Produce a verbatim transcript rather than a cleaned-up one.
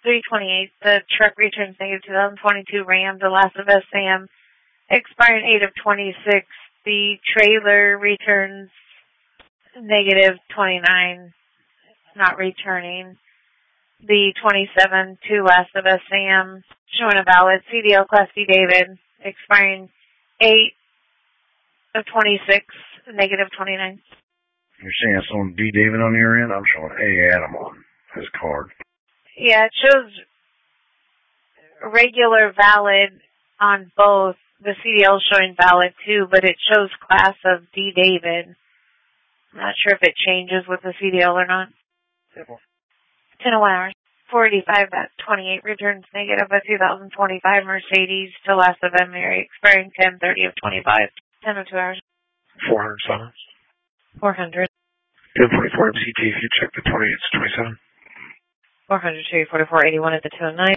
three twenty-eight, the truck returns negative two thousand twenty-two Ram, the last of S Sam, expiring eight of twenty-six. The trailer returns negative twenty-nine, not returning. The twenty-seven, two last of S Sam, showing a valid C D L Class D David, expiring eight of twenty-six, negative twenty-nine. You're saying it's on D David on your end? I'm showing A Adam on his card. Yeah, it shows regular valid on both. The C D L is showing valid too, but it shows class of D David. I'm not sure if it changes with the C D L or not. ten oh one hours. four eighty-five at twenty-eight returns negative a two thousand twenty-five Mercedes to last of M Mary, expiring ten thirty of twenty-five. ten oh two hours. four hundred silence. four hundred. ten forty-four M C T, if you check the twenty, it's twenty-seven. four hundred, two forty-four, eighty-one at the two oh nine.